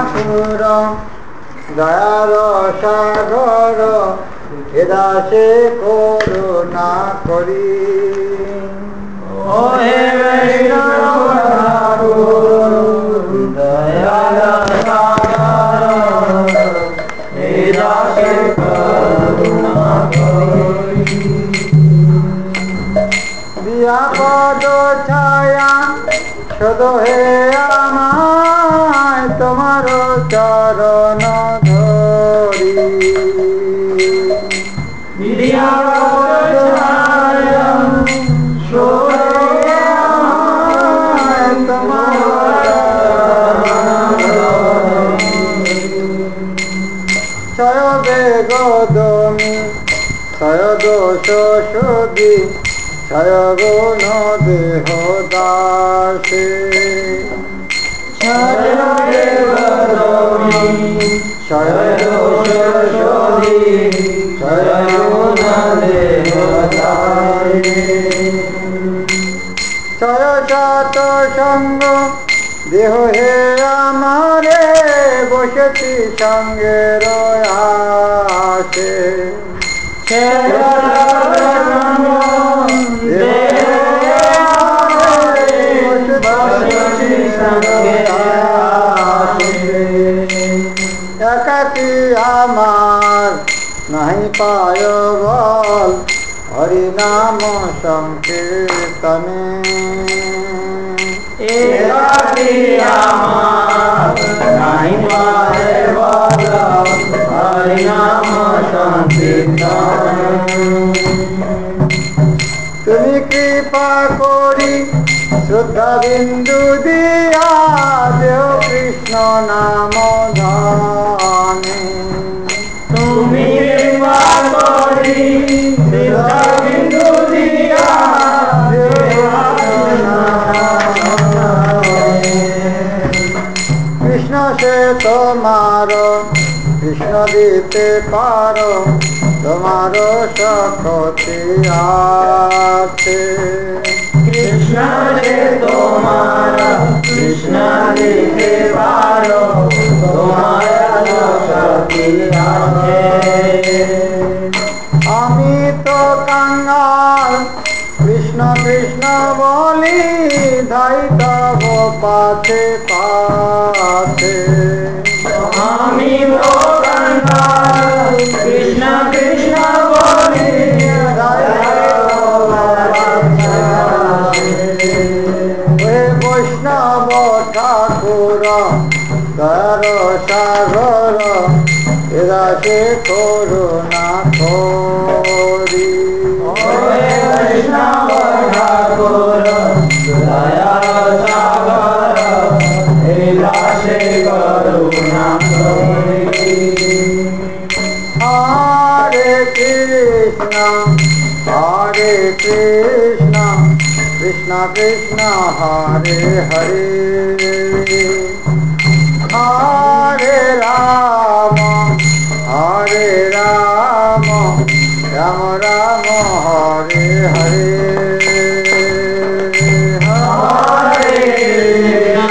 ঠাকুর দয়ার সাগর এ দাসে করুণা করি। ও হে বৈষ্ণব ঠাকুর দয়াল সাগর এ দাসে করুণা করি। দিয়া পদ ছায়া শুধু হে আমায় তোমার চরণ ধরি। দিয়া পদ ছায়া শুধু হে আমায় তোমার চরণ ধরি। ছয় বেগদমি ছয় দোষ সুধি ছয় গুণ দেহ দাসে। ছয় বেগদমি ছয় দোষ শোধি ছয় গুণ দেহ দাসে। ছয় শত সঙ্গ দেহ হে আমারে বসেছি সঙ্গে রয়াসে। একাকি আমার নাহি পায় বল হরিনাম সংকীর্তনে। একাকি আমার নাহি পায় বল হরিনাম সংকীর্তনে। তুমি কৃপা করি শ্রদ্ধা বিন্দু দিয়া দেও কৃষ্ণ নাম ধানে। তুমি কৃপা করি শ্রদ্ধা বিন্দু দিয়া কৃষ্ণ সে তোমার কৃষ্ণ দিতে পারো তোমার শক্তি আছে। কৃষ্ণ যে তোমার কৃষ্ণ দিতে পারো তোমার শক্তি আছে। আমি তো কাঙ্গাল কৃষ্ণ কৃষ্ণ বলি ধাই তব পাছে পাছে। আমি তো কাঙ্গাল কৃষ্ণ কৃষ্ণ বলি হে বৈষ্ণব ঠাকুর দয়ার সাগর এ দাসে করুণা করি। বৈষ্ণব ঠাকুর দয়াল সাগর এ দাসে করুণা করি। হরে কৃষ্ণ কৃষ্ণ কৃষ্ণ হরে হরে হরে রাম রাম রাম হরে হরে। হরে কৃষ্ণ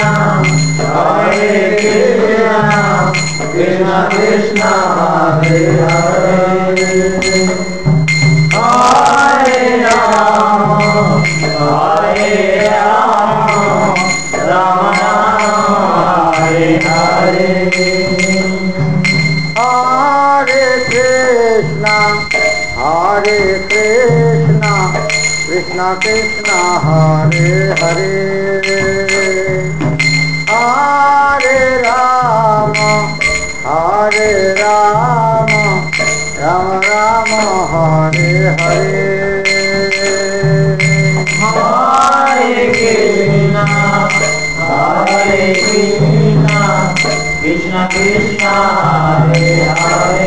কৃষ্ণ কৃষ্ণ হরে হরে হরে রাম রাম রাম হরে হরে। হরে কৃষ্ণ কৃষ্ণ কৃষ্ণ হরে হরে হরে রাম রাম রাম হরে হরে। হরে কৃষ্ণ কৃষ্ণ কৃষ্ণ হরে হরে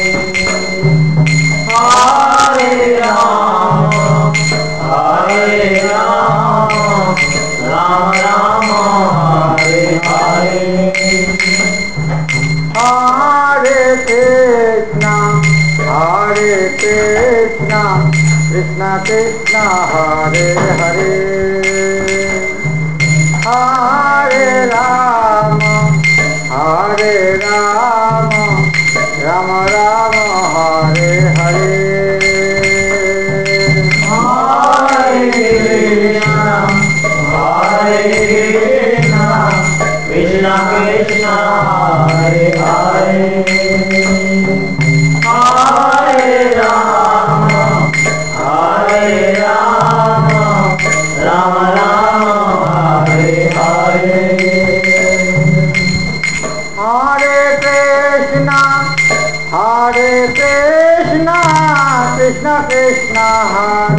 হরে রাম রাম রাম হরে হরে। হরে Krishna Krishna Krishna Hare Hare Hare Ram Hare Rama, Hare Rama, Rama Rama, Hare Hare. Hare Krishna, Krishna Krishna, Hare